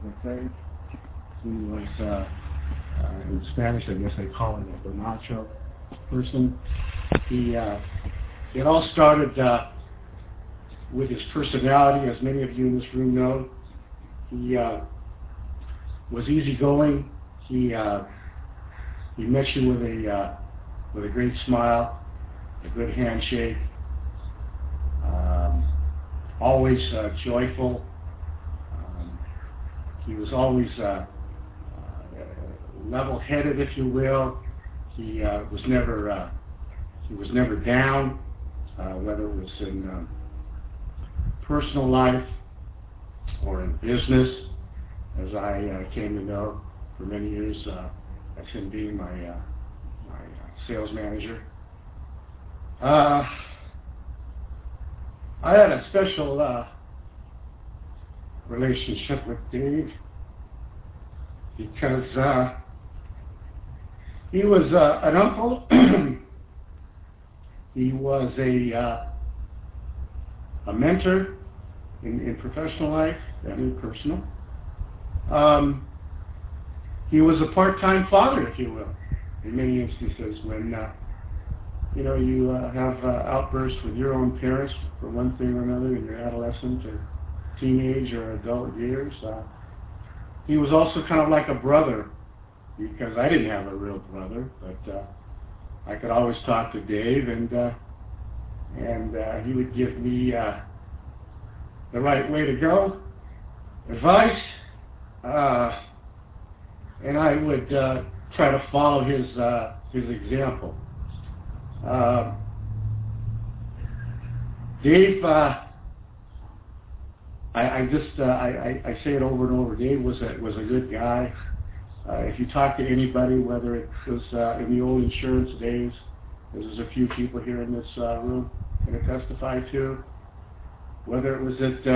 I say. He was, in Spanish, I guess they call him a Bonacho person. It all started with his personality, as many of you in this room know. He was easygoing. He met you with a great smile, a good handshake, always joyful. He was always level-headed, if you will. He was never down, whether it was in personal life or in business, as I came to know for many years as him being my sales manager. I had a special relationship with Dave because he was an uncle. He was a mentor in professional life and in personal. He was a part-time father, if you will, in many instances when you have outbursts with your own parents for one thing or another in your adolescent or teenage or adult years. He was also kind of like a brother, because I didn't have a real brother, but I could always talk to Dave, and he would give me the right way to go, advice, and I would try to follow his example. Dave, I say it over and over. Dave was a good guy. If you talk to anybody, whether it was in the old insurance days, there's a few people here in this room going to testify to, whether it was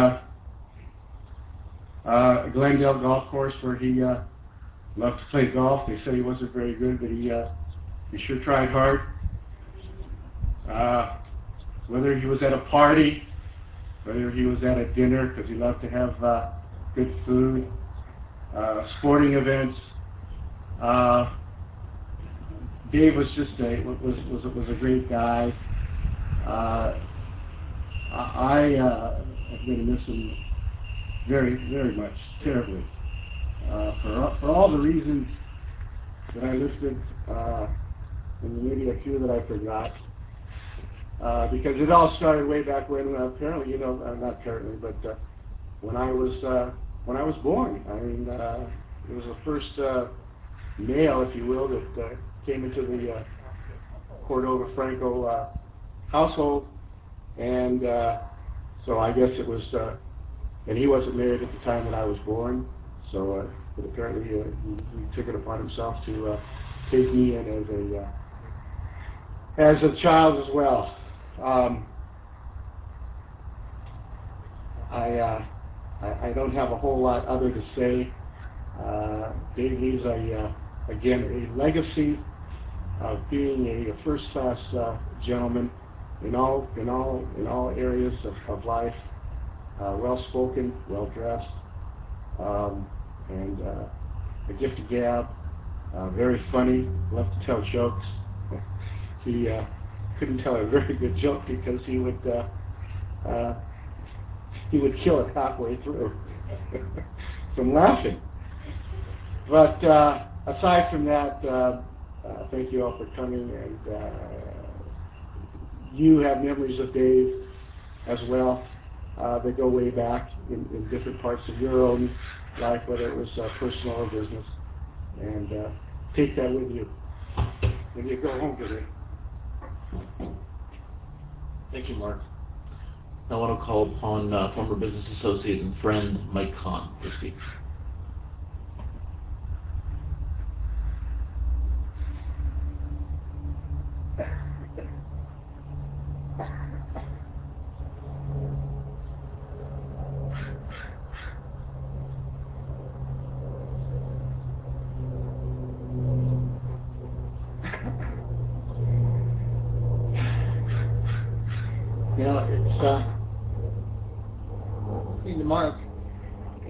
at Glendale Golf Course where he loved to play golf. They said he wasn't very good, but he sure tried hard. Whether he was at a party, whether he was at a dinner, because he loved to have good food, sporting events. Dave was just was a great guy. I am going to miss him very, very much, terribly, for all the reasons that I listed, and maybe a few that I forgot. Because it all started way back when, apparently, not apparently, but when I was born. I mean, it was the first male, if you will, that came into the Cordova Franco household, and so I guess it was, and he wasn't married at the time that I was born, so but apparently he took it upon himself to take me in as a child as well. I don't have a whole lot other to say. Dave leaves again a legacy of being a first-class gentleman in all areas of life. Well-spoken, well-dressed, and a gift of gab. Very funny. Loved to tell jokes. He couldn't tell a very good joke because he would kill it halfway through from laughing. But aside from that, thank you all for coming, and you have memories of Dave as well. They go way back in different parts of your own life, whether it was personal or business, and take that with you when you go home today. Thank you, Mark. I want to call upon former business associate and friend Mike Kahn to speak.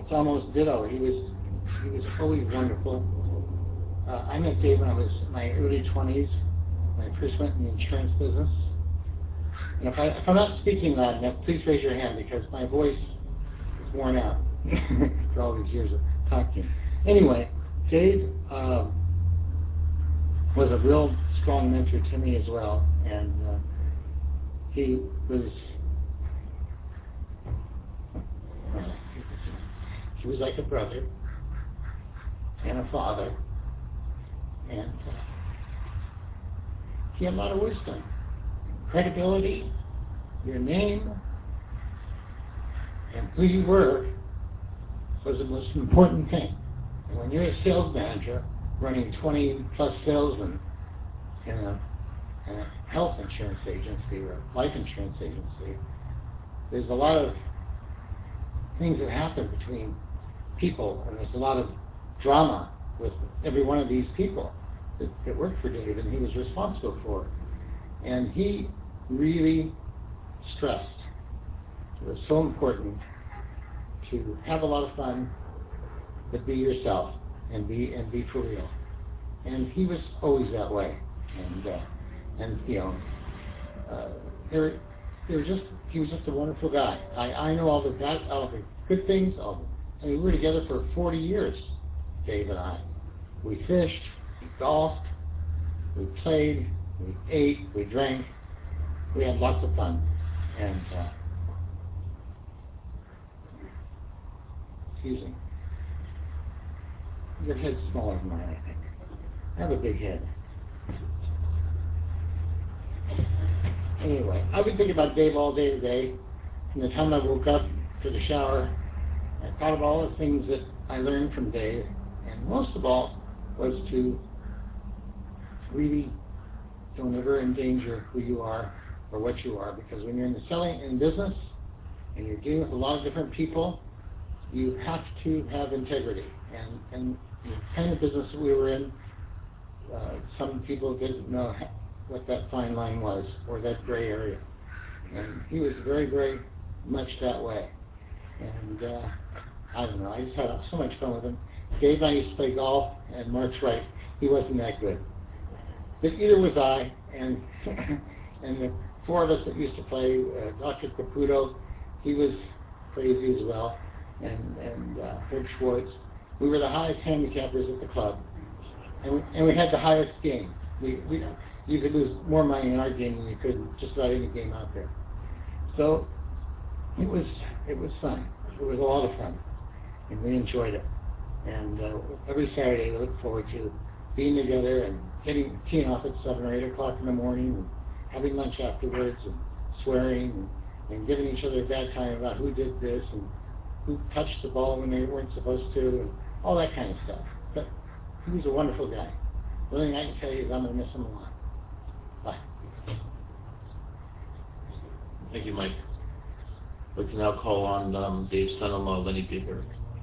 it's almost ditto. He was always wonderful. I met Dave when I was in my early 20s, when I first went in the insurance business. And if I'm not speaking loud enough, please raise your hand because my voice is worn out for all these years of talking. Anyway, Dave was a real strong mentor to me as well, and he was like a brother and a father, and he had a lot of wisdom, credibility, your name, and who you were was the most important thing. And when you're a sales manager running 20 plus salesmen in a health insurance agency or a life insurance agency, there's a lot of things that happen between people, and there's a lot of drama with every one of these people that worked for Dave, and he was responsible for it. And he really stressed it was so important to have a lot of fun, but be yourself and be for real. And he was always that way. And you know, he was just a wonderful guy. I know all the good things. We were together for 40 years, Dave and I. We fished, we golfed, we played, we ate, we drank. We had lots of fun. And excuse me. Your head's smaller than mine, I think. I have a big head. Anyway, I would think about Dave all day today. From the time I woke up to the shower, I thought of all the things that I learned from Dave, and most of all was to really don't ever endanger who you are or what you are, because when you're in the selling in business and you're dealing with a lot of different people, you have to have integrity. And the kind of business that we were in, some people didn't know what that fine line was, or that gray area. And he was very, very much that way. And I don't know, I just had so much fun with him. Dave and I used to play golf, and Mark's right, he wasn't that good. But either was I, and and the four of us that used to play, Dr. Caputo, he was crazy as well, and Herb Schwartz. We were the highest handicappers at the club, and we had the highest game. You could lose more money in our game than you could in just about any game out there. So it was fun. It was a lot of fun, and we enjoyed it. And every Saturday we look forward to being together and teeing off at 7 or 8 o'clock in the morning, and having lunch afterwards, and swearing, and giving each other a bad time about who did this and who touched the ball when they weren't supposed to, and all that kind of stuff. But he was a wonderful guy. The only thing I can tell you is I'm going to miss him a lot. Bye. Thank you, Mike. We can now call on Dave's son-in-law, Lenny Bieber.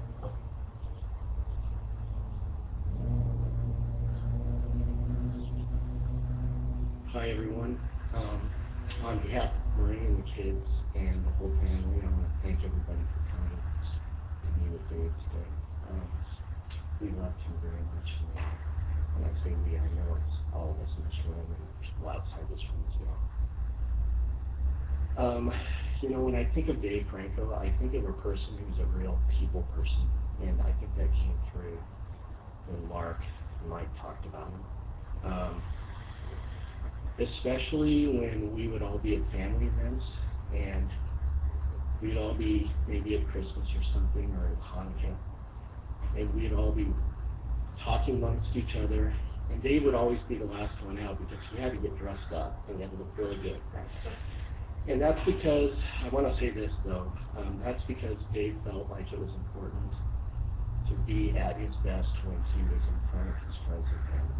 Hi, everyone. On behalf of Marie and the kids and the whole family, I want to thank everybody for coming to meet with Dave today. We loved him very much. When I say we, I know it's all of us in this room and people outside this room as well. You know, when I think of Dave Franco, I think of a person who's a real people person, and I think that came through when Mark and Mike talked about him. Especially when we would all be at family events, and we'd all be maybe at Christmas or something, or at Hanukkah, and we'd all be talking amongst each other, and Dave would always be the last one out because he had to get dressed up and he had to look really good. And that's because, I want to say this though, that's because Dave felt like it was important to be at his best when he was in front of his friends and family.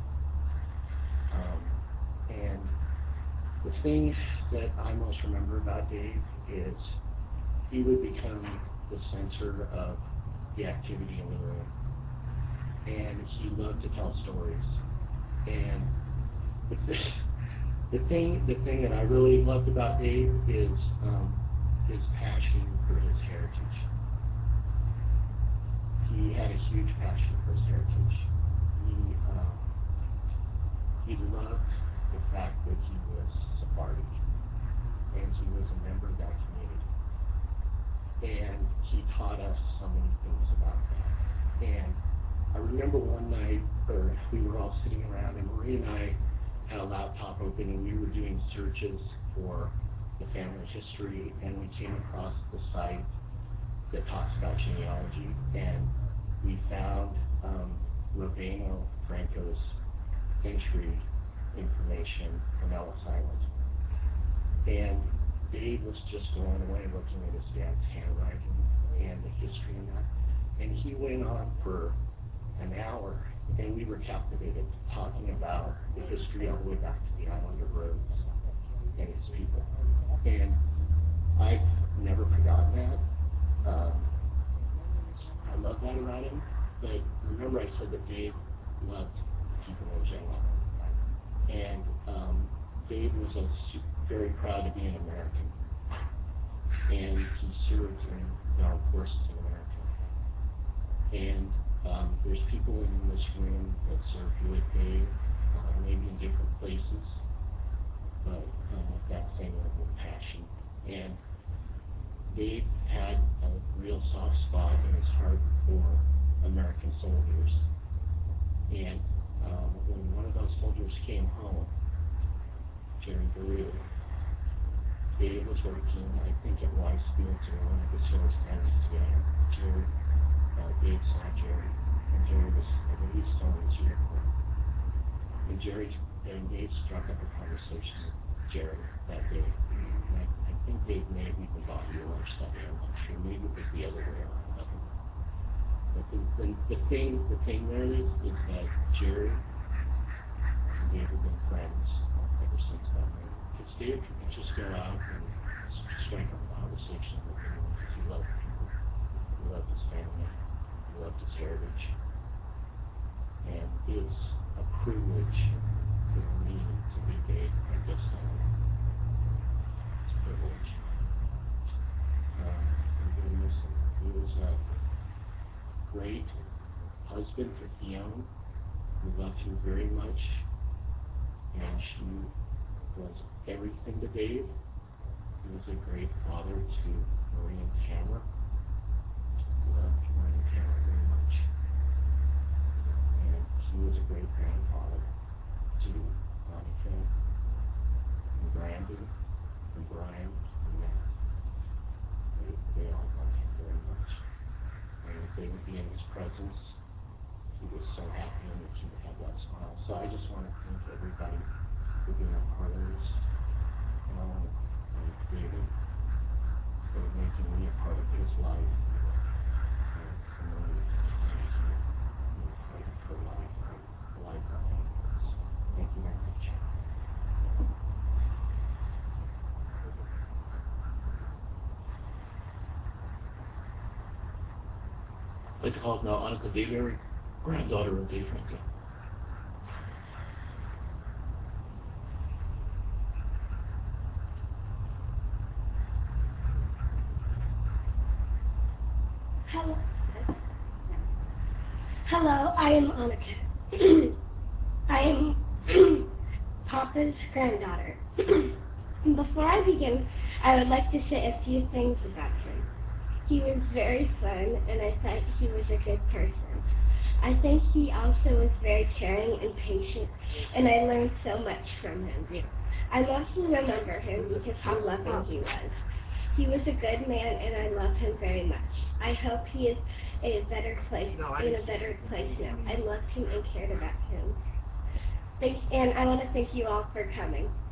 And the thing that I most remember about Dave is he would become the center of the activity in the room. And he loved to tell stories. And the thing that I really loved about Dave is his passion for his heritage. huge passion for his heritage. He loved the fact that he was Sephardi, and he was a member of that community. And he taught us so many things about that. And I remember one night, we were all sitting around, and Marie and I had a laptop open, and we were doing searches for the family history, and we came across the site that talks about genealogy, and we found Rabbeinu Franco's entry information from Ellis Island. And Dave was just blown away looking at his dad's handwriting and the history in that. And he went on for an hour, and we were captivated, talking about the history all the way back to the island of Rhodes and its people. And I've never forgotten that. I love that about him, but remember I said that Dave loved people in general. And Dave was very proud to be an American. And he served in the armed forces in America. And there's people in this room that served with Dave, maybe in different places, but with that same level of passion. And Dave had a real soft spot in his heart for American soldiers. And when one of those soldiers came home, Jerry Baru, Dave was working, I think, at Rice Fields or one of the service centers together. Dave saw Jerry, and Jerry was, I believe, still in his uniform. And Dave struck up a conversation with Jerry that day. And I think Dave may have even bought you lunch that day. I'm not sure. Maybe it was the other way around. But the thing there is that Jerry and Dave have been friends ever since that night. Because Dave could just go out and strike up a conversation with him because he loved people. He loved his family. He loved his heritage. And it's a privilege for me to be Dave at this time. It's a privilege. I'm going to miss him. He was a great husband for Fiona, who loved him very much, and she was everything to Dave. He was a great father to Marie and Tamara. He loved Marie and Tamara very much. And he was a great grandfather to Monica and Brandon and Brian and Matt. They all loved him very much. And if they would be in his presence, he was so happy and he would have that smile. So I just want to thank everybody for being a part of this. And I want to thank David for making me a part of his life. And for me, for life, the life that he has. Thank you very much. I'd like to call up now Annika Dayberry, granddaughter of Dave Franco. Hello, I am Annika. I am Papa's granddaughter. Before I begin, I would like to say a few things about him. He was very fun, and I thought he was a good person. I think he also was very caring and patient, and I learned so much from him. I mostly remember him because how loving he was. He was a good man, and I love him very much. I hope he is in a better place now. I loved him and cared about him. And I want to thank you all for coming.